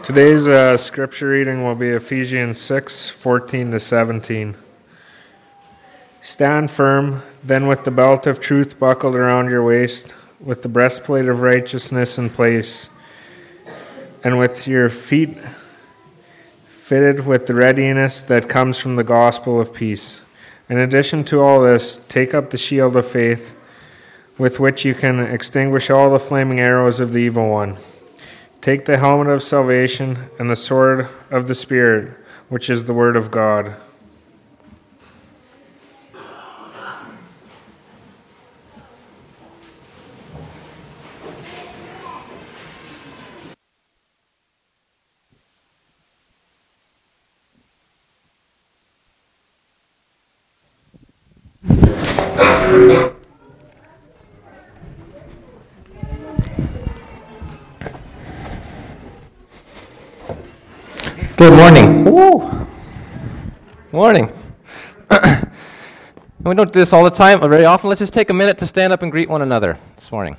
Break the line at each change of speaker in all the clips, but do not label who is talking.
Today's scripture reading will be Ephesians 6:14-17. Stand firm, then with the belt of truth buckled around your waist, with the breastplate of righteousness in place, and with your feet fitted with the readiness that comes from the gospel of peace. In addition to all this, take up the shield of faith, with which you can extinguish all the flaming arrows of the evil one. Take the helmet of salvation and the sword of the Spirit, which is the word of God.
Good morning. Woo. Morning. We don't do this all the time or very often. Let's just take a minute to stand up and greet one another this morning.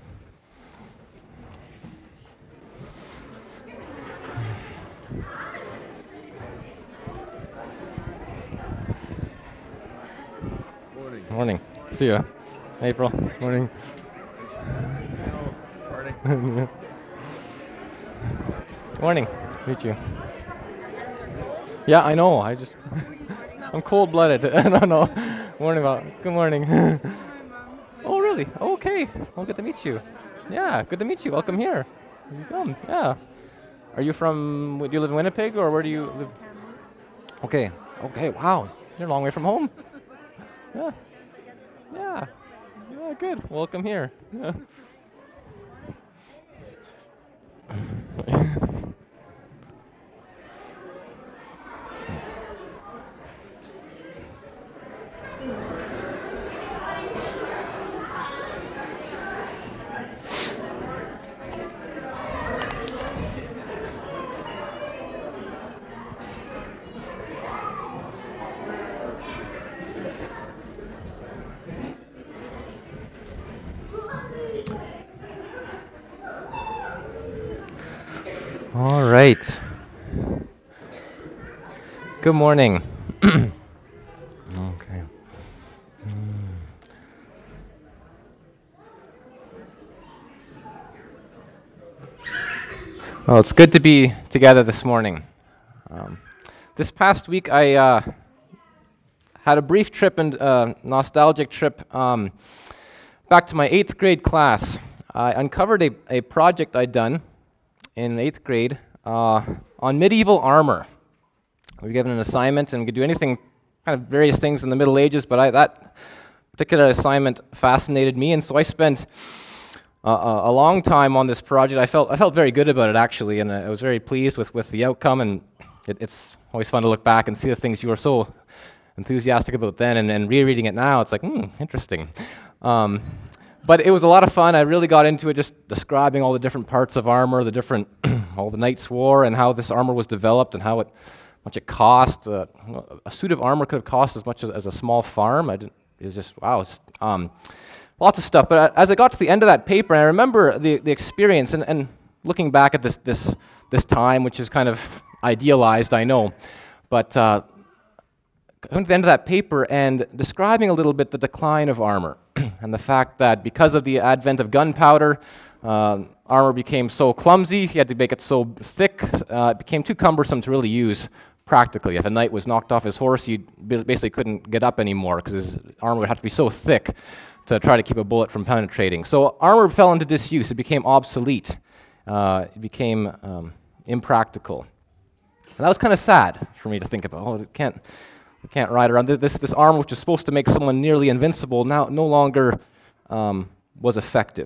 Morning. See ya. April. Morning. Morning. Morning. Meet you. Yeah, I know. I'm cold-blooded. I don't know. Morning, good morning. Oh, really? Okay. Well, good to meet you. Yeah, good to meet you. Welcome here. You come. Yeah. Are you from? Do you live in Winnipeg, or where do you live? Okay. Okay. Wow. You're a long way from home. Yeah. Yeah. Yeah. Good. Welcome here. Yeah. All right. Good morning. Okay. Well, it's good to be together this morning. This past week, I had a brief trip and nostalgic trip back to my 8th grade class. I uncovered a project I'd done in 8th grade on medieval armor. We were given an assignment and could do anything, kind of various things in the Middle Ages, but that particular assignment fascinated me, and so I spent a long time on this project. I felt very good about it, actually, and I was very pleased with the outcome, and it's always fun to look back and see the things you were so enthusiastic about then, and rereading it now, it's like, interesting. But it was a lot of fun. I really got into it, just describing all the different parts of armor, the different, all the knights wore, and how this armor was developed, and how much it cost. A suit of armor could have cost as much as a small farm. It was just, wow, lots of stuff. But as I got to the end of that paper, I remember the experience, and looking back at this time, which is kind of idealized, I know, but coming to the end of that paper and describing a little bit the decline of armor and the fact that because of the advent of gunpowder, armor became so clumsy, you had to make it so thick, it became too cumbersome to really use practically. If a knight was knocked off his horse, he basically couldn't get up anymore because his armor would have to be so thick to try to keep a bullet from penetrating. So armor fell into disuse. It became obsolete. It became impractical. And that was kind of sad for me to think about. We can't ride around. This armor, which is supposed to make someone nearly invincible, now no longer was effective.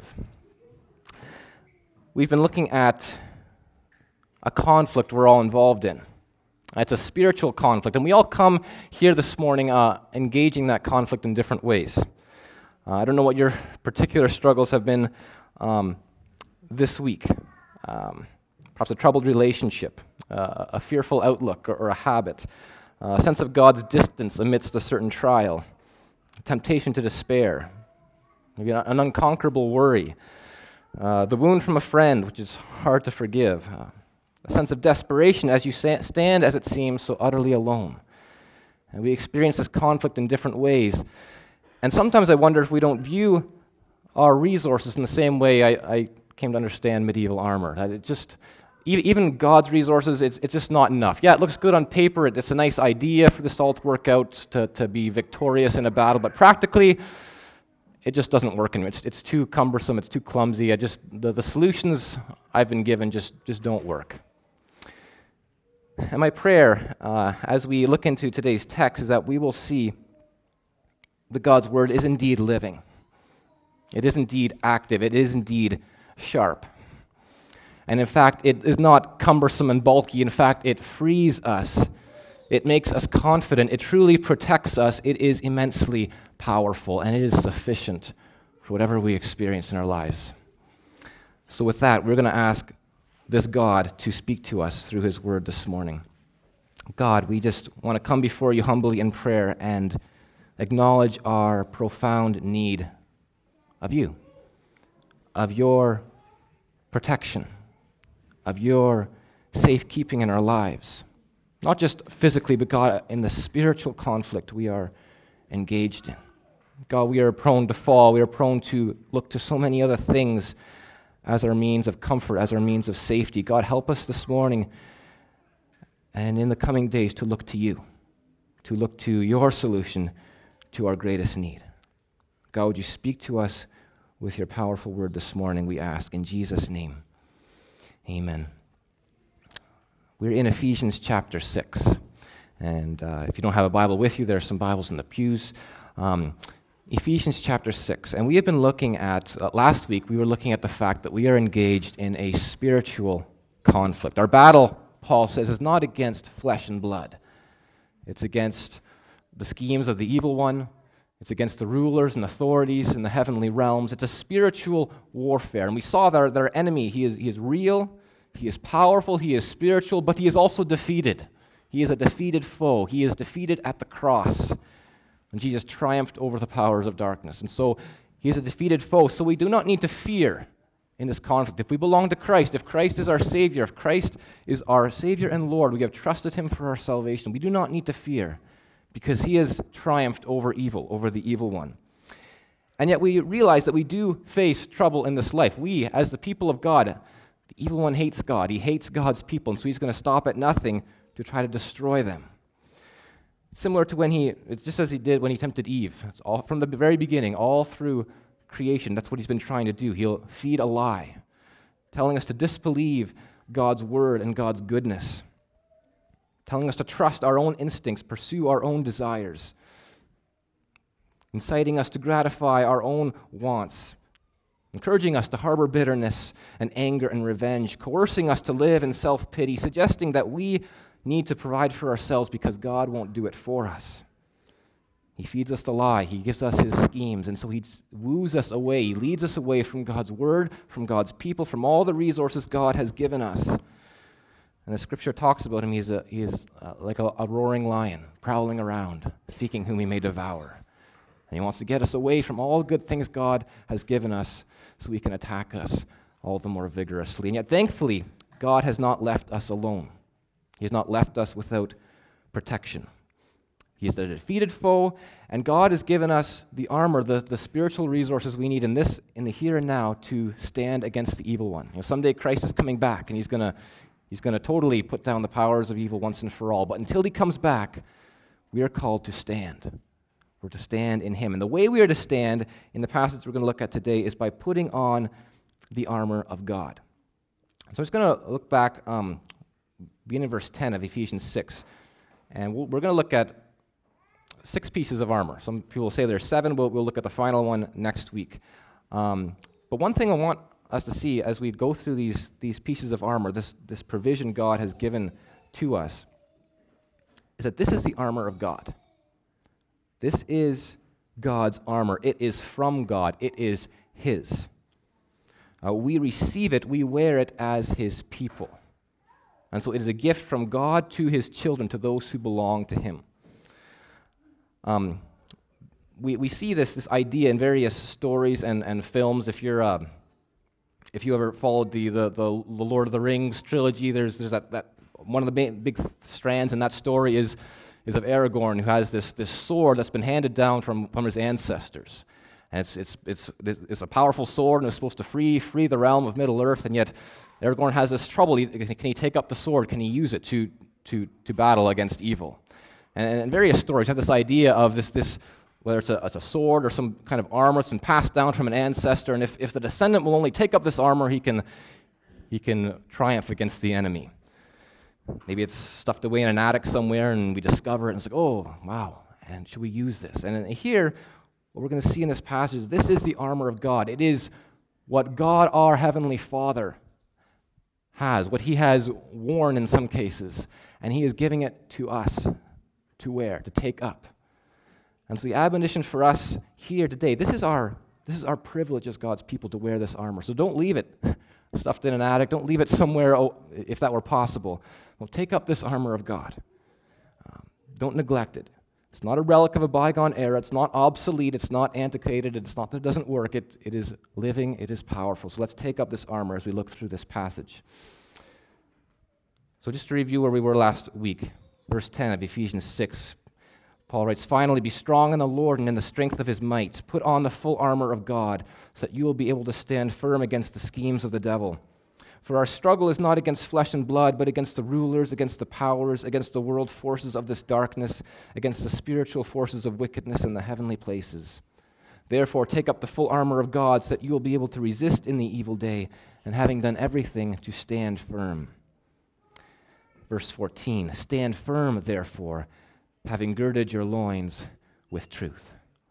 We've been looking at a conflict we're all involved in. It's a spiritual conflict, and we all come here this morning engaging that conflict in different ways. I don't know what your particular struggles have been this week. Perhaps a troubled relationship, a fearful outlook, or a habit, a sense of God's distance amidst a certain trial, temptation to despair, maybe an unconquerable worry, the wound from a friend, which is hard to forgive, a sense of desperation as you stand, as it seems, so utterly alone. And we experience this conflict in different ways. And sometimes I wonder if we don't view our resources in the same way I came to understand medieval armor. That it just, even God's resources, it's just not enough. Yeah, it looks good on paper. It's a nice idea for this all to work out, to be victorious in a battle. But practically, it just doesn't work. And it's too cumbersome. It's too clumsy. The solutions I've been given just don't work. And my prayer, as we look into today's text, is that we will see that God's word is indeed living. It is indeed active. It is indeed sharp. And in fact, it is not cumbersome and bulky. In fact, it frees us. It makes us confident. It truly protects us. It is immensely powerful, and it is sufficient for whatever we experience in our lives. So with that, we're going to ask this God to speak to us through his word this morning. God, we just want to come before you humbly in prayer and acknowledge our profound need of you, of your protection, of your safekeeping in our lives. Not just physically, but God, in the spiritual conflict we are engaged in. God, we are prone to fall. We are prone to look to so many other things as our means of comfort, as our means of safety. God, help us this morning and in the coming days to look to you, to look to your solution to our greatest need. God, would you speak to us with your powerful word this morning, we ask, in Jesus' name. Amen. We're in Ephesians chapter 6. And if you don't have a Bible with you, there are some Bibles in the pews. Ephesians chapter 6. And we have been looking at, last week, we were looking at the fact that we are engaged in a spiritual conflict. Our battle, Paul says, is not against flesh and blood. It's against the schemes of the evil one. It's against the rulers and authorities in the heavenly realms. It's a spiritual warfare. And we saw that our enemy, he is real, he is powerful, he is spiritual, but he is also defeated. He is a defeated foe. He is defeated at the cross. And Jesus triumphed over the powers of darkness. And so he is a defeated foe. So we do not need to fear in this conflict. If we belong to Christ, if Christ is our Savior, if Christ is our Savior and Lord, we have trusted him for our salvation. We do not need to fear because he has triumphed over evil, over the evil one. And yet we realize that we do face trouble in this life. We, as the people of God, the evil one hates God. He hates God's people, and so he's going to stop at nothing to try to destroy them. Similar to it's just as he did when he tempted Eve. It's all from the very beginning, all through creation. That's what he's been trying to do. He'll feed a lie, telling us to disbelieve God's word and God's goodness, telling us to trust our own instincts, pursue our own desires, inciting us to gratify our own wants, encouraging us to harbor bitterness and anger and revenge, coercing us to live in self-pity, suggesting that we need to provide for ourselves because God won't do it for us. He feeds us the lie. He gives us his schemes, and so he woos us away. He leads us away from God's word, from God's people, from all the resources God has given us. And the scripture talks about him. He is like a roaring lion, prowling around, seeking whom he may devour. And he wants to get us away from all the good things God has given us so he can attack us all the more vigorously. And yet, thankfully, God has not left us alone. He has not left us without protection. He is the defeated foe, and God has given us the armor, the spiritual resources we need in the here and now to stand against the evil one. Someday Christ is coming back, and he's going to totally put down the powers of evil once and for all. But until he comes back, we are called to stand. We're to stand in him. And the way we are to stand in the passage we're going to look at today is by putting on the armor of God. So I'm just going to look back, beginning in verse 10 of Ephesians 6. And we're going to look at 6 pieces of armor. Some people will say there's 7. We'll look at the final one next week. But one thing I want us to see as we go through these pieces of armor, this provision God has given to us, is that this is the armor of God. This is God's armor. It is from God. It is his. We receive it. We wear it as his people. And so it is a gift from God to his children, to those who belong to him. We see this idea in various stories and films. If you're If you ever followed the Lord of the Rings trilogy, there's that one of the big strands in that story is of Aragorn, who has this sword that's been handed down from his ancestors. And it's a powerful sword, and it's supposed to free the realm of Middle-earth, and yet Aragorn has this trouble. Can he take up the sword? Can he use it to battle against evil? And various stories have this idea of this whether it's a sword or some kind of armor that's been passed down from an ancestor, and if the descendant will only take up this armor, he can triumph against the enemy. Maybe it's stuffed away in an attic somewhere, and we discover it, and it's like, oh, wow, and should we use this? And here, what we're going to see in this passage is this is the armor of God. It is what God, our Heavenly Father, has, what He has worn in some cases, and He is giving it to us to wear, to take up. And so the admonition for us here today, this is our privilege as God's people to wear this armor. So don't leave it stuffed in an attic. Don't leave it somewhere, if that were possible. Well, take up this armor of God. Don't neglect it. It's not a relic of a bygone era. It's not obsolete. It's not antiquated. It's not that it doesn't work. It is living. It is powerful. So let's take up this armor as we look through this passage. So just to review where we were last week, verse 10 of Ephesians 6, Paul writes, "Finally, be strong in the Lord and in the strength of His might. Put on the full armor of God, so that you will be able to stand firm against the schemes of the devil. For our struggle is not against flesh and blood, but against the rulers, against the powers, against the world forces of this darkness, against the spiritual forces of wickedness in the heavenly places. Therefore, take up the full armor of God, so that you will be able to resist in the evil day, and having done everything, to stand firm." Verse 14, "Stand firm, therefore, having girded your loins with truth."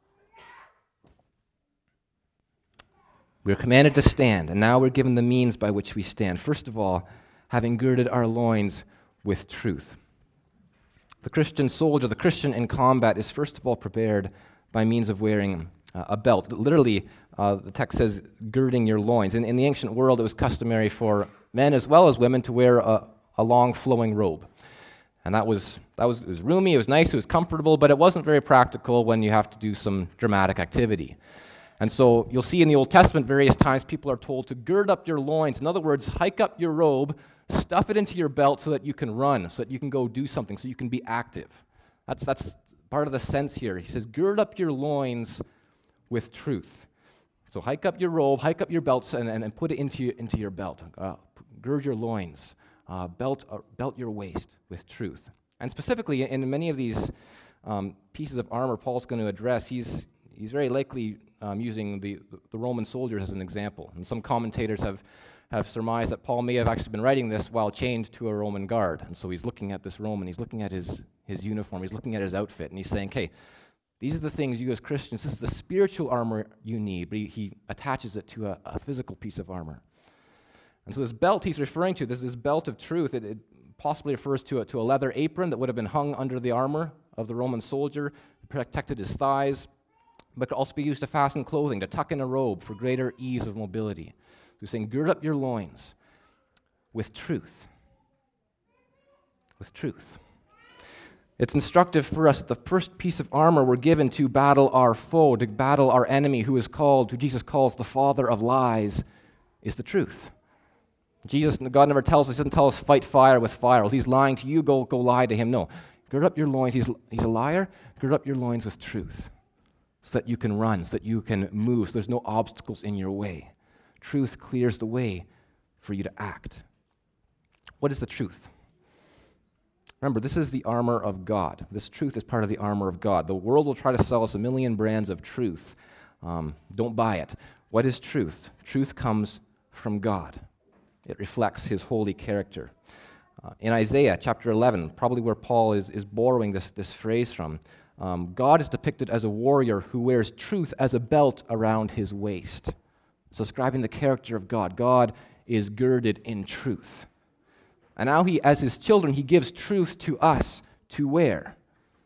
We're commanded to stand, and now we're given the means by which we stand. First of all, having girded our loins with truth. The Christian soldier, the Christian in combat, is first of all prepared by means of wearing a belt. Literally, the text says, girding your loins. In the ancient world, it was customary for men as well as women to wear a long flowing robe. And it was roomy, it was nice, it was comfortable, but it wasn't very practical when you have to do some dramatic activity. And so you'll see in the Old Testament various times people are told to gird up your loins. In other words, hike up your robe, stuff it into your belt so that you can run, so that you can go do something, so you can be active. That's part of the sense here. He says, gird up your loins with truth. So hike up your robe, hike up your belts, and put it into your belt. Gird your loins. Belt your waist with truth. And specifically, in many of these pieces of armor Paul's going to address, he's very likely using the Roman soldiers as an example. And some commentators have surmised that Paul may have actually been writing this while chained to a Roman guard. And so he's looking at this Roman, he's looking at his uniform, he's looking at his outfit, and he's saying, okay, these are the things you as Christians, this is the spiritual armor you need, but he attaches it to a physical piece of armor. And so this belt he's referring to, this belt of truth, it possibly refers to a leather apron that would have been hung under the armor of the Roman soldier, protected his thighs, but could also be used to fasten clothing, to tuck in a robe for greater ease of mobility. So he's saying, gird up your loins with truth. With truth. It's instructive for us that the first piece of armor we're given to battle our foe, to battle our enemy who Jesus calls the father of lies, is the truth. God never tells us, He doesn't tell us fight fire with fire. Well, he's lying to you, go lie to him. No. Gird up your loins. He's a liar. Gird up your loins with truth so that you can run, so that you can move, so there's no obstacles in your way. Truth clears the way for you to act. What is the truth? Remember, this is the armor of God. This truth is part of the armor of God. The world will try to sell us a million brands of truth. Don't buy it. What is truth? Truth comes from God. It reflects His holy character. In Isaiah chapter 11, probably where Paul is borrowing this phrase from, God is depicted as a warrior who wears truth as a belt around his waist. It's describing the character of God. God is girded in truth. And now as His children, He gives truth to us to wear.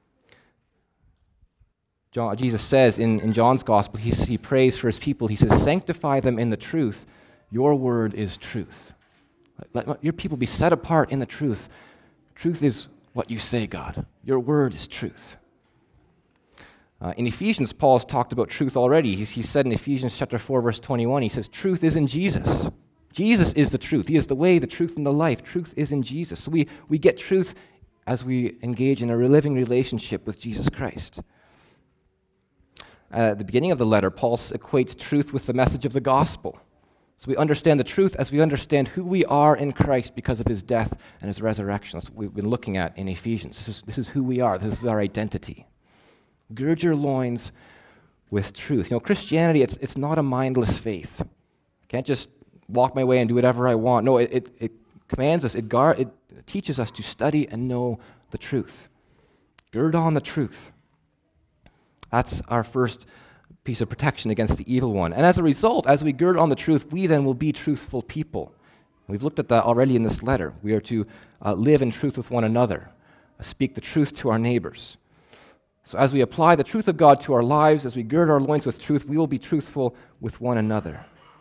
Jesus says in John's Gospel, he prays for His people. He says, sanctify them in the truth. Your word is truth. Let your people be set apart in the truth. Truth is what you say, God. Your word is truth. In Ephesians, Paul has talked about truth already. He said in Ephesians chapter 4, verse 21, he says, truth is in Jesus. Jesus is the truth. He is the way, the truth, and the life. Truth is in Jesus. So we get truth as we engage in a living relationship with Jesus Christ. At the beginning of the letter, Paul equates truth with the message of the gospel. So we understand the truth as we understand who we are in Christ because of his death and his resurrection. That's what we've been looking at in Ephesians. This is who we are. This is our identity. Gird your loins with truth. Christianity, it's not a mindless faith. I can't just walk my way and do whatever I want. No, it commands us, it teaches us to study and know the truth. Gird on the truth. That's our first piece of protection against the evil one. And as a result, as we gird on the truth, we then will be truthful people. We've looked at that already in this letter. We are to live in truth with one another, speak the truth to our neighbors. So as we apply the truth of God to our lives, as we gird our loins with truth, we will be truthful with one another.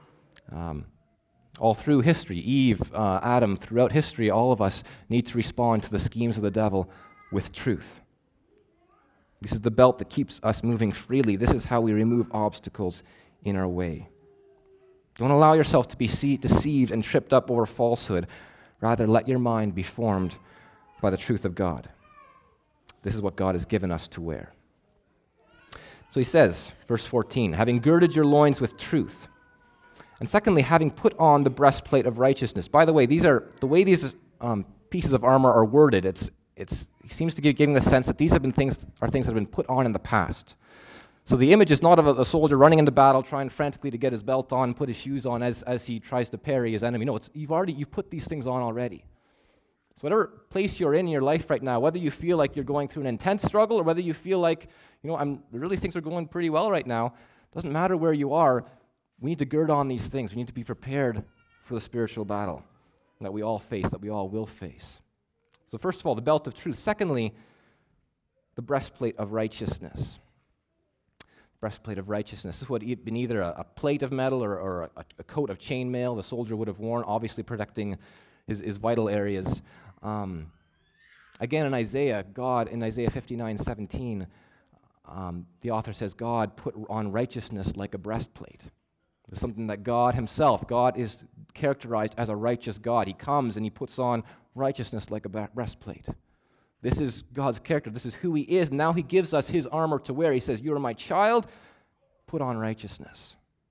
All through history, Eve, Adam, throughout history, all of us need to respond to the schemes of the devil with truth. This is the belt that keeps us moving freely. This is how we remove obstacles in our way. Don't allow yourself to be deceived and tripped up over falsehood. Rather, let your mind be formed by the truth of God. This is what God has given us to wear. So he says, verse 14, having girded your loins with truth. And secondly, having put on the breastplate of righteousness. By the way, the way these pieces of armor are worded, he seems to be giving the sense that these are things that have been put on in the past. So the image is not of a soldier running into battle, trying frantically to get his belt on, put his shoes on as he tries to parry his enemy. No, you've put these things on already. So whatever place you're in your life right now, whether you feel like you're going through an intense struggle or whether you feel like, really things are going pretty well right now, doesn't matter where you are, we need to gird on these things. We need to be prepared for the spiritual battle that we all face, that we all will face. So first of all, the belt of truth. Secondly, the breastplate of righteousness. Breastplate of righteousness. This would have been either a plate of metal or a coat of chainmail the soldier would have worn, obviously protecting his vital areas. Again, in Isaiah 59:17, the author says, God put on righteousness like a breastplate. It's something that God is characterized as a righteous God. He comes and he puts on righteousness like a breastplate. This is God's character. This is who he is. Now he gives us his armor to wear. He says, you are my child, put on righteousness.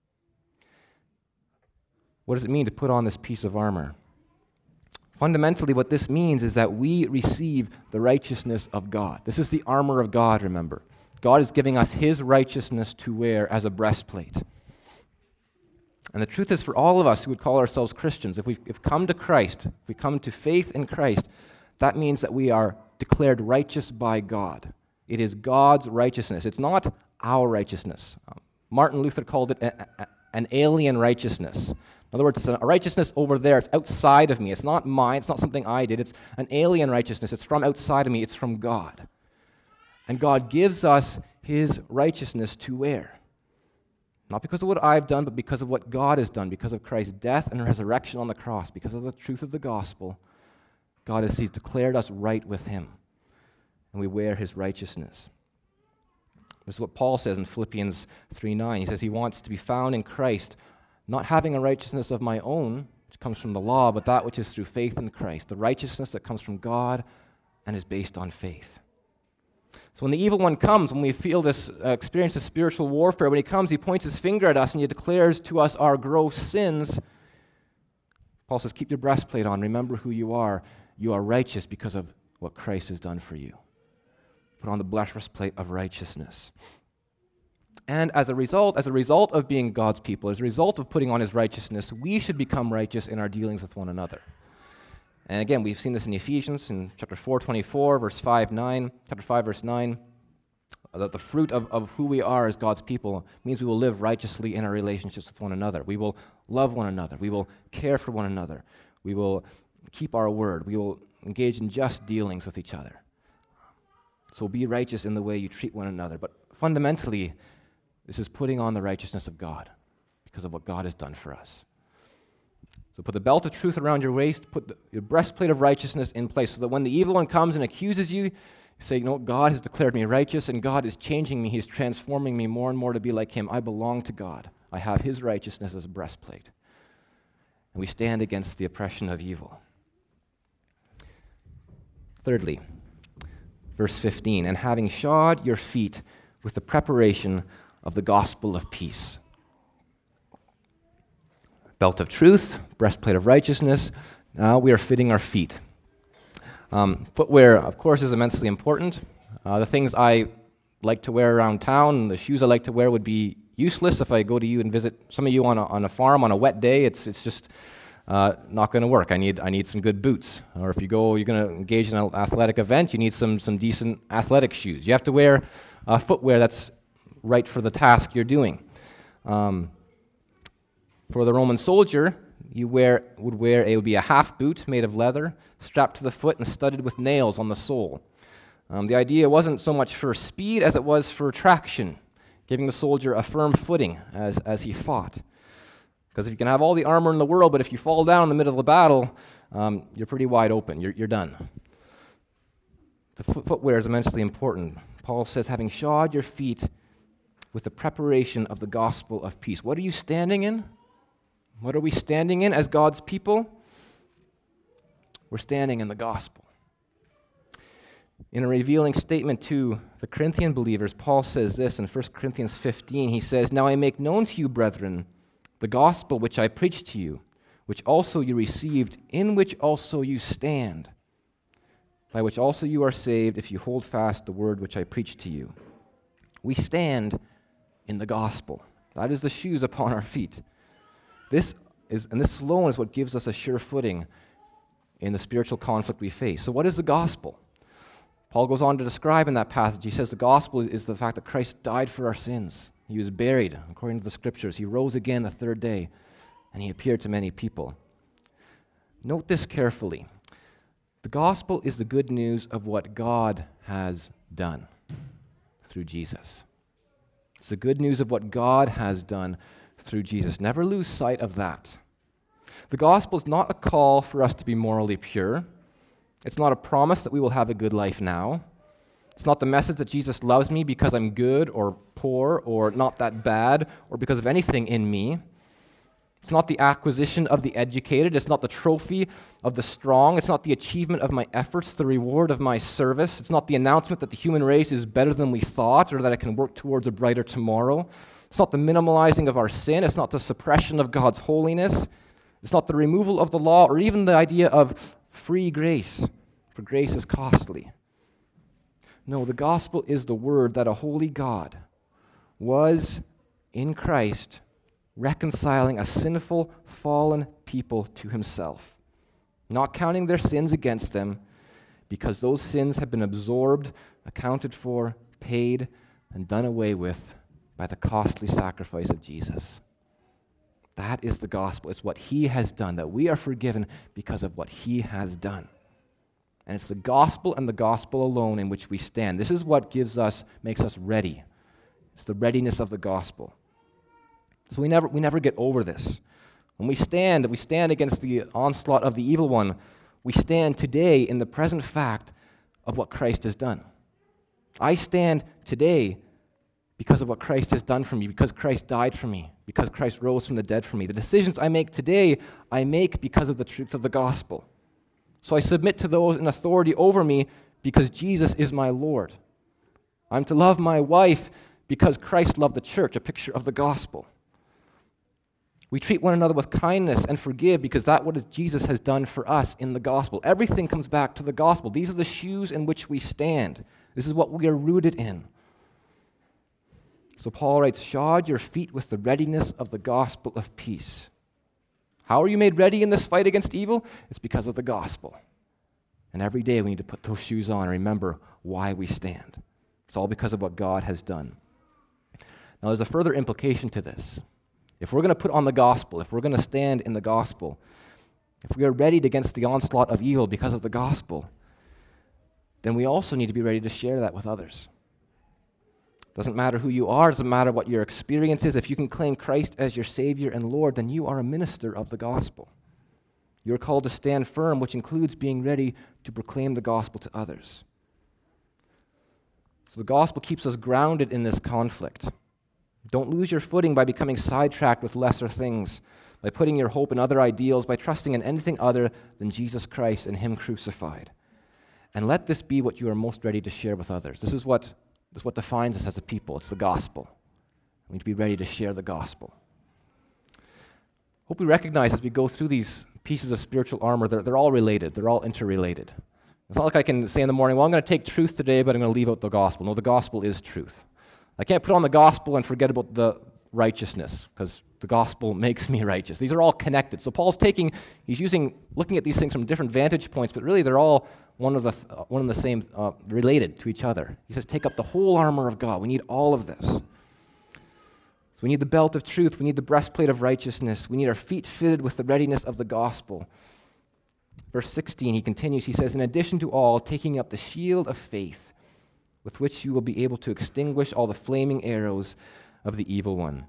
What does it mean to put on this piece of armor? Fundamentally, what this means is that we receive the righteousness of God. This is the armor of God, remember. God is giving us his righteousness to wear as a breastplate. And the truth is, for all of us who would call ourselves Christians, if we've come to Christ, if we come to faith in Christ, that means that we are declared righteous by God. It is God's righteousness. It's not our righteousness. Martin Luther called it an alien righteousness. In other words, it's a righteousness over there. It's outside of me. It's not mine. It's not something I did. It's an alien righteousness. It's from outside of me. It's from God. And God gives us his righteousness to wear. Not because of what I've done, but because of what God has done, because of Christ's death and resurrection on the cross, because of the truth of the gospel. God has declared us right with him, and we wear his righteousness. This is what Paul says in Philippians 3:9. He says he wants to be found in Christ, not having a righteousness of my own, which comes from the law, but that which is through faith in Christ, the righteousness that comes from God and is based on faith. So when the evil one comes, when we feel this experience of spiritual warfare, when he comes, he points his finger at us and he declares to us our gross sins. Paul says, keep your breastplate on. Remember who you are. You are righteous because of what Christ has done for you. Put on the breastplate of righteousness. And as a result of being God's people, as a result of putting on his righteousness, we should become righteous in our dealings with one another. And again, we've seen this in Ephesians, in chapter 4:24, verse 5:9, chapter 5, verse 9, that the fruit of who we are as God's people means we will live righteously in our relationships with one another. We will love one another. We will care for one another. We will keep our word. We will engage in just dealings with each other. So be righteous in the way you treat one another. But fundamentally, this is putting on the righteousness of God because of what God has done for us. So put the belt of truth around your waist, put your breastplate of righteousness in place so that when the evil one comes and accuses you, say, God has declared me righteous, and God is changing me. He's transforming me more and more to be like him. I belong to God. I have his righteousness as a breastplate. And we stand against the oppression of evil. Thirdly, verse 15, and having shod your feet with the preparation of the gospel of peace. Belt of truth, breastplate of righteousness. Now we are fitting our feet. Footwear, of course, is immensely important. The things I like to wear around town, the shoes I like to wear would be useless if I go to you and visit some of you on a farm on a wet day. It's just not going to work. I need some good boots. Or if you're going to engage in an athletic event, you need some decent athletic shoes. You have to wear footwear that's right for the task you're doing. For the Roman soldier, it would be a half boot made of leather, strapped to the foot and studded with nails on the sole. The idea wasn't so much for speed as it was for traction, giving the soldier a firm footing as he fought. Because if you can have all the armor in the world, but if you fall down in the middle of the battle, you're pretty wide open. You're done. The footwear is immensely important. Paul says, having shod your feet with the preparation of the gospel of peace. What are you standing in? What are we standing in as God's people? We're standing in the gospel. In a revealing statement to the Corinthian believers, Paul says this in 1 Corinthians 15. He says, now I make known to you, brethren, the gospel which I preached to you, which also you received, in which also you stand, by which also you are saved, if you hold fast the word which I preached to you. We stand in the gospel. That is the shoes upon our feet. This alone is what gives us a sure footing in the spiritual conflict we face. So what is the gospel? Paul goes on to describe in that passage. He says the gospel is the fact that Christ died for our sins. He was buried, according to the scriptures. He rose again the third day, and he appeared to many people. Note this carefully. The gospel is the good news of what God has done through Jesus. It's the good news of what God has done through Jesus. Never lose sight of that. The gospel is not a call for us to be morally pure. It's not a promise that we will have a good life now. It's not the message that Jesus loves me because I'm good or poor or not that bad or because of anything in me. It's not the acquisition of the educated. It's not the trophy of the strong. It's not the achievement of my efforts, the reward of my service. It's not the announcement that the human race is better than we thought or that I can work towards a brighter tomorrow. It's not the minimalizing of our sin. It's not the suppression of God's holiness. It's not the removal of the law or even the idea of free grace, for grace is costly. No, the gospel is the word that a holy God was in Christ reconciling a sinful, fallen people to himself, not counting their sins against them, because those sins have been absorbed, accounted for, paid, and done away with by the costly sacrifice of Jesus. That is the gospel. It's what he has done, that we are forgiven because of what he has done. And it's the gospel and the gospel alone in which we stand. This is what makes us ready. It's the readiness of the gospel. So we never get over this. When we stand against the onslaught of the evil one. We stand today in the present fact of what Christ has done. I stand today because of what Christ has done for me, because Christ died for me, because Christ rose from the dead for me. The decisions I make today, I make because of the truth of the gospel. So I submit to those in authority over me because Jesus is my Lord. I'm to love my wife because Christ loved the church, a picture of the gospel. We treat one another with kindness and forgive because that's what Jesus has done for us in the gospel. Everything comes back to the gospel. These are the shoes in which we stand. This is what we are rooted in. So Paul writes, shod your feet with the readiness of the gospel of peace. How are you made ready in this fight against evil? It's because of the gospel. And every day we need to put those shoes on and remember why we stand. It's all because of what God has done. Now there's a further implication to this. If we're going to put on the gospel, if we're going to stand in the gospel, if we are readied against the onslaught of evil because of the gospel, then we also need to be ready to share that with others. Doesn't matter who you are, doesn't matter what your experience is. If you can claim Christ as your Savior and Lord, then you are a minister of the gospel. You're called to stand firm, which includes being ready to proclaim the gospel to others. So the gospel keeps us grounded in this conflict. Don't lose your footing by becoming sidetracked with lesser things, by putting your hope in other ideals, by trusting in anything other than Jesus Christ and Him crucified. And let this be what you are most ready to share with others. This is what defines us as a people. It's the gospel. We need to be ready to share the gospel. Hope we recognize as we go through these pieces of spiritual armor, they're all related. They're all interrelated. It's not like I can say in the morning, well, I'm going to take truth today, but I'm going to leave out the gospel. No, the gospel is truth. I can't put on the gospel and forget about the righteousness, because the gospel makes me righteous. These are all connected. So Paul's looking at these things from different vantage points, but really they're all one of the same, related to each other. He says, take up the whole armor of God. We need all of this. So we need the belt of truth. We need the breastplate of righteousness. We need our feet fitted with the readiness of the gospel. Verse 16, he continues, he says, in addition to all, taking up the shield of faith, with which you will be able to extinguish all the flaming arrows of the evil one.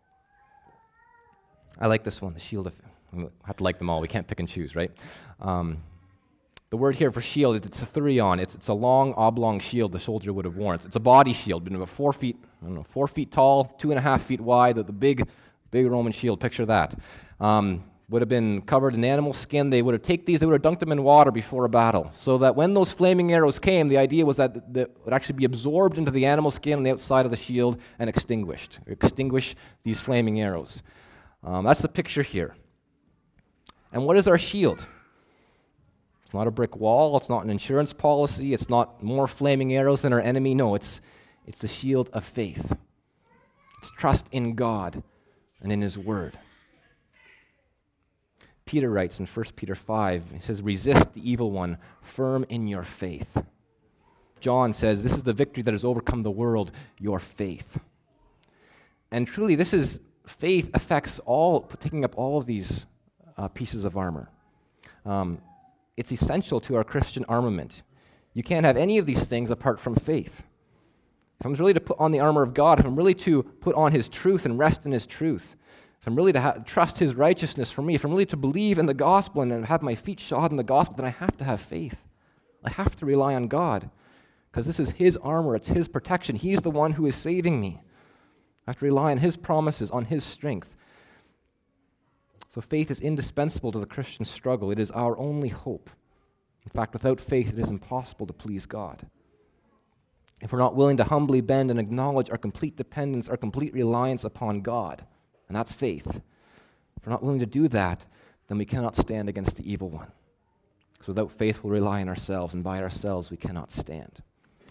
I like this one, the shield of faith. We have to like them all. We can't pick and choose, right? The word here for shield, it's a thurion. It's a long, oblong shield the soldier would have worn. It's a body shield, been about 4 feet tall, 2.5 feet wide, the big Roman shield. Picture that. Would have been covered in animal skin. They would have dunked them in water before a battle, so that when those flaming arrows came, the idea was that it would actually be absorbed into the animal skin on the outside of the shield and extinguish these flaming arrows. That's the picture here. And what is our shield? It's not a brick wall. It's not an insurance policy. It's not more flaming arrows than our enemy. No, it's the shield of faith. It's trust in God and in His Word. Peter writes in 1 Peter 5, he says, resist the evil one, firm in your faith. John says, this is the victory that has overcome the world, your faith. And truly, faith affects taking up all of these pieces of armor. It's essential to our Christian armament. You can't have any of these things apart from faith. If I'm really to put on the armor of God, if I'm really to put on His truth and rest in His truth, if I'm really to trust His righteousness for me, if I'm really to believe in the gospel and have my feet shod in the gospel, then I have to have faith. I have to rely on God, because this is His armor, it's His protection. He's the one who is saving me. I have to rely on His promises, on His strength. So faith is indispensable to the Christian struggle. It is our only hope. In fact, without faith, it is impossible to please God. If we're not willing to humbly bend and acknowledge our complete dependence, our complete reliance upon God, and that's faith. If we're not willing to do that, then we cannot stand against the evil one. Because without faith, we'll rely on ourselves, and by ourselves, we cannot stand.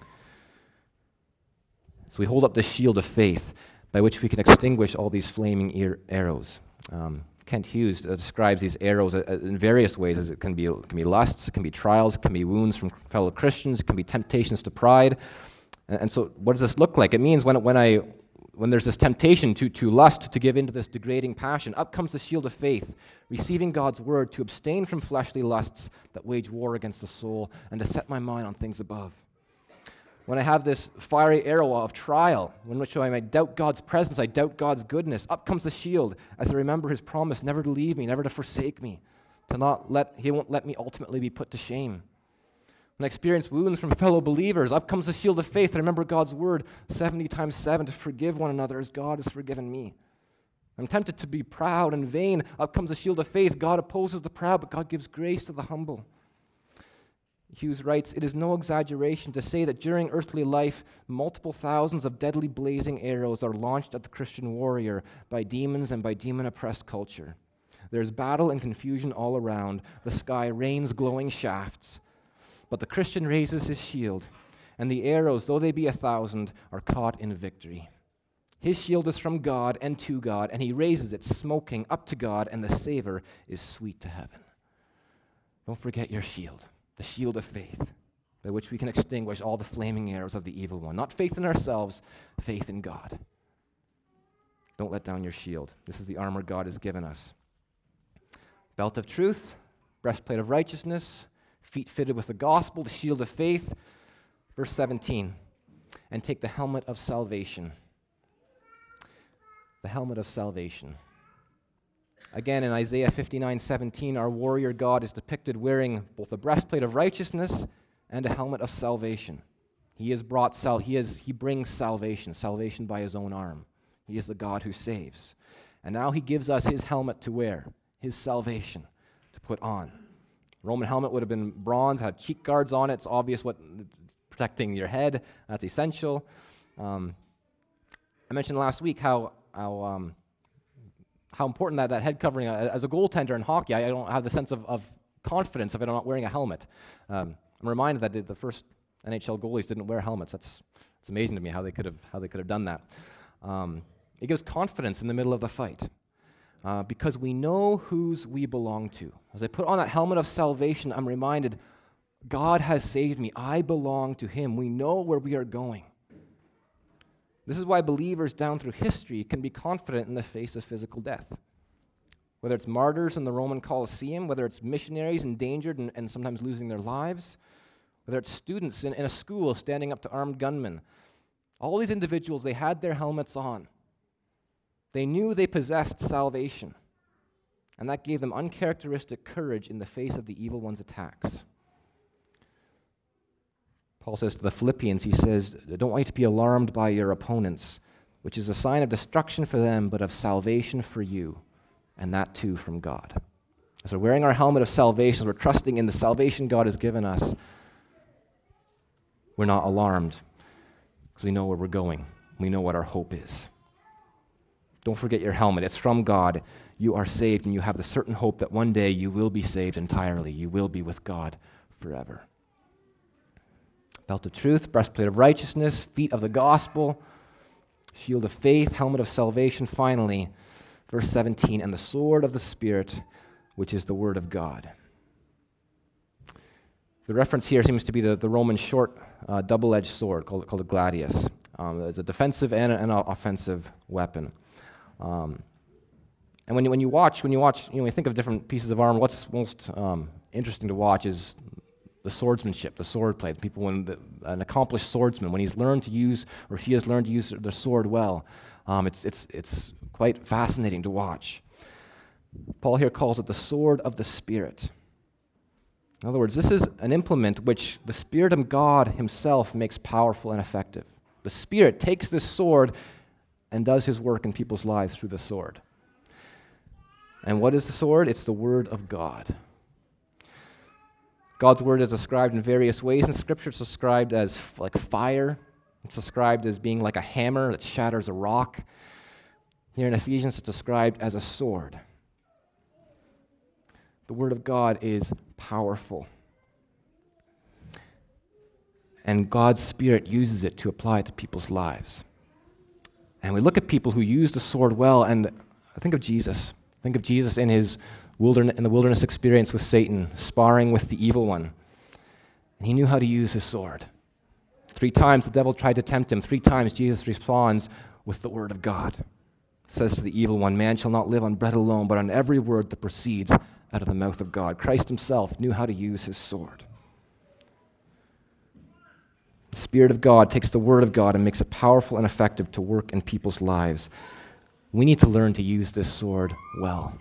So we hold up the shield of faith by which we can extinguish all these flaming arrows. Kent Hughes describes these arrows in various ways. As it can be lusts, it can be trials, it can be wounds from fellow Christians, it can be temptations to pride. And so what does this look like? It means when there's this temptation to lust, to give into this degrading passion, up comes the shield of faith, receiving God's word to abstain from fleshly lusts that wage war against the soul and to set my mind on things above. When I have this fiery arrow of trial, in which I might doubt God's presence, I doubt God's goodness, up comes the shield as I remember His promise never to leave me, never to forsake me, He won't let me ultimately be put to shame. When I experience wounds from fellow believers, up comes the shield of faith. I remember God's word 70 times 7 to forgive one another as God has forgiven me. I'm tempted to be proud and vain. Up comes the shield of faith. God opposes the proud, but God gives grace to the humble. Hughes writes, it is no exaggeration to say that during earthly life, multiple thousands of deadly blazing arrows are launched at the Christian warrior by demons and by demon-oppressed culture. There's battle and confusion all around. The sky rains glowing shafts. But the Christian raises his shield, and the arrows, though they be 1,000, are caught in victory. His shield is from God and to God, and he raises it smoking up to God, and the savor is sweet to heaven. Don't forget your shield, the shield of faith, by which we can extinguish all the flaming arrows of the evil one. Not faith in ourselves, faith in God. Don't let down your shield. This is the armor God has given us. Belt of truth, breastplate of righteousness, feet fitted with the gospel, the shield of faith. Verse 17, and take the helmet of salvation. The helmet of salvation. Again, in Isaiah 59:17, our warrior God is depicted wearing both a breastplate of righteousness and a helmet of salvation. He brings salvation by his own arm. He is the God who saves. And now he gives us his helmet to wear, his salvation to put on. The Roman helmet would have been bronze, had cheek guards on it. It's obvious what protecting your head, that's essential. I mentioned last week how important that head covering. As a goaltender in hockey, I don't have the sense of confidence if I'm not wearing a helmet. I'm reminded that the first NHL goalies didn't wear helmets. It's amazing to me how they could have done that. It gives confidence in the middle of the fight because we know whose we belong to. As I put on that helmet of salvation, I'm reminded, God has saved me. I belong to him. We know where we are going. This is why believers down through history can be confident in the face of physical death. Whether it's martyrs in the Roman Colosseum, whether it's missionaries endangered and sometimes losing their lives, whether it's students in a school standing up to armed gunmen. All these individuals, they had their helmets on. They knew they possessed salvation, and that gave them uncharacteristic courage in the face of the evil one's attacks. Paul says to the Philippians, he says, don't want you to be alarmed by your opponents, which is a sign of destruction for them, but of salvation for you, and that too from God. As we're wearing our helmet of salvation, we're trusting in the salvation God has given us, we're not alarmed because we know where we're going. We know what our hope is. Don't forget your helmet. It's from God. You are saved, and you have the certain hope that one day you will be saved entirely. You will be with God forever. Belt of truth, breastplate of righteousness, feet of the gospel, shield of faith, helmet of salvation. Finally, verse 17, and the sword of the Spirit, which is the word of God. The reference here seems to be the Roman short double-edged sword called a gladius. It's a defensive and an offensive weapon. And when you think of different pieces of armor, what's most interesting to watch is the swordsmanship, the swordplay. An accomplished swordsman, when he's learned to use, or she has learned to use their sword well, it's quite fascinating to watch. Paul here calls it the sword of the Spirit. In other words, this is an implement which the Spirit of God himself makes powerful and effective. The Spirit takes this sword and does his work in people's lives through the sword. And what is the sword? It's the Word of God. God's Word is described in various ways in Scripture. It's described as like fire. It's described as being like a hammer that shatters a rock. Here in Ephesians, it's described as a sword. The Word of God is powerful. And God's Spirit uses it to apply it to people's lives. And we look at people who use the sword well, and I think of Jesus. Think of Jesus in the wilderness experience with Satan, sparring with the evil one. And he knew how to use his sword. 3 times the devil tried to tempt him. 3 times Jesus responds with the word of God. Says to the evil one, man shall not live on bread alone, but on every word that proceeds out of the mouth of God. Christ himself knew how to use his sword. The Spirit of God takes the Word of God and makes it powerful and effective to work in people's lives. We need to learn to use this sword well.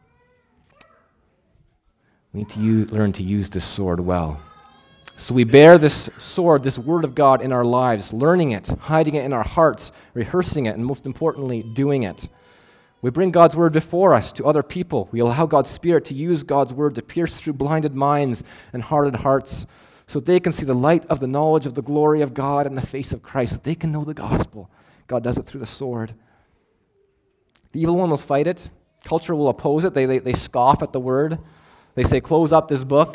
We need to learn to use this sword well. So we bear this sword, this Word of God in our lives, learning it, hiding it in our hearts, rehearsing it, and most importantly, doing it. We bring God's Word before us to other people. We allow God's Spirit to use God's Word to pierce through blinded minds and hardened hearts so they can see the light of the knowledge of the glory of God in the face of Christ, so they can know the gospel. God does it through the sword. The evil one will fight it. Culture will oppose it. They scoff at the Word. They say, close up this book.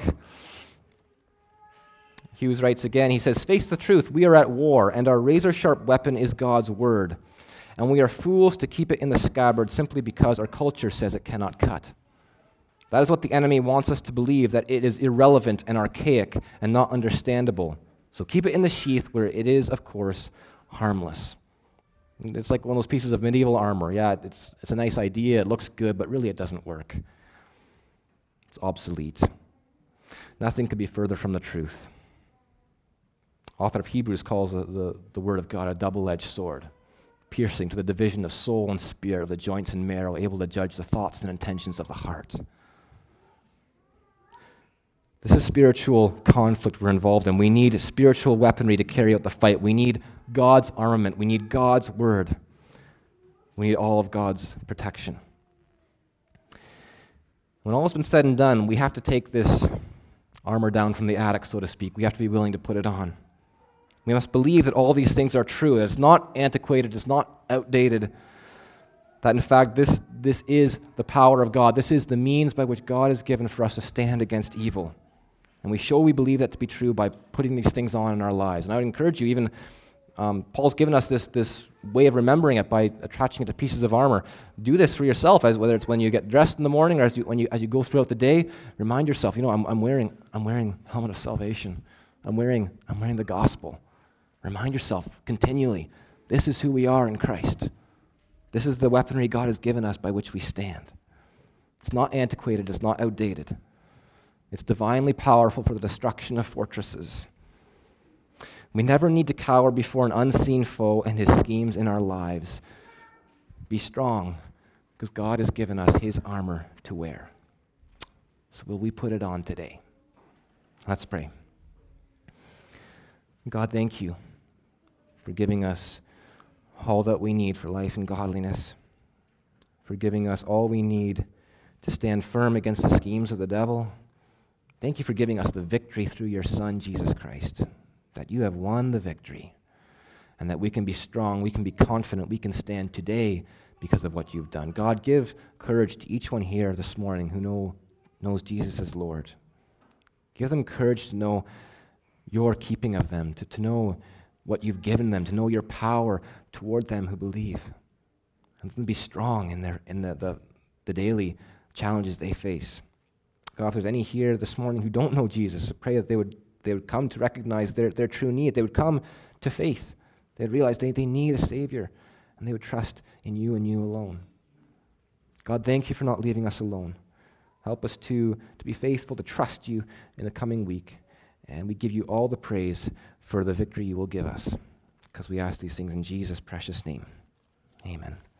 Hughes writes again, he says, face the truth, we are at war, and our razor-sharp weapon is God's Word. And we are fools to keep it in the scabbard simply because our culture says it cannot cut. That is what the enemy wants us to believe, that it is irrelevant and archaic and not understandable. So keep it in the sheath where it is, of course, harmless. It's like one of those pieces of medieval armor. Yeah, it's a nice idea, it looks good, but really it doesn't work. It's obsolete. Nothing could be further from the truth. Author of Hebrews calls the Word of God a double-edged sword, piercing to the division of soul and spirit, of the joints and marrow, able to judge the thoughts and intentions of the heart. This is spiritual conflict we're involved in. We need spiritual weaponry to carry out the fight. We need God's armament. We need God's word. We need all of God's protection. When all has been said and done, we have to take this armor down from the attic, so to speak. We have to be willing to put it on. We must believe that all these things are true. It's not antiquated. It's not outdated. That in fact, this is the power of God. This is the means by which God has given for us to stand against evil. And we show we believe that to be true by putting these things on in our lives. And I would encourage you, even Paul's given us this way of remembering it by attaching it to pieces of armor. Do this for yourself, as whether it's when you get dressed in the morning or as you go throughout the day. Remind yourself, I'm wearing the helmet of salvation. I'm wearing the gospel. Remind yourself continually, this is who we are in Christ. This is the weaponry God has given us by which we stand. It's not antiquated. It's not outdated. It's divinely powerful for the destruction of fortresses. We never need to cower before an unseen foe and his schemes in our lives. Be strong, because God has given us his armor to wear. So will we put it on today? Let's pray. God, thank you for giving us all that we need for life and godliness, for giving us all we need to stand firm against the schemes of the devil. Thank you for giving us the victory through your Son, Jesus Christ, that you have won the victory, and that we can be strong, we can be confident, we can stand today because of what you've done. God, give courage to each one here this morning who knows Jesus as Lord. Give them courage to know your keeping of them, to know what you've given them, to know your power toward them who believe, and to be strong in the daily challenges they face. God, if there's any here this morning who don't know Jesus, I pray that they would come to recognize their true need. They would come to faith. They'd realize they need a Savior, and they would trust in you and you alone. God, thank you for not leaving us alone. Help us to be faithful, to trust you in the coming week. And we give you all the praise for the victory you will give us, because we ask these things in Jesus' precious name. Amen.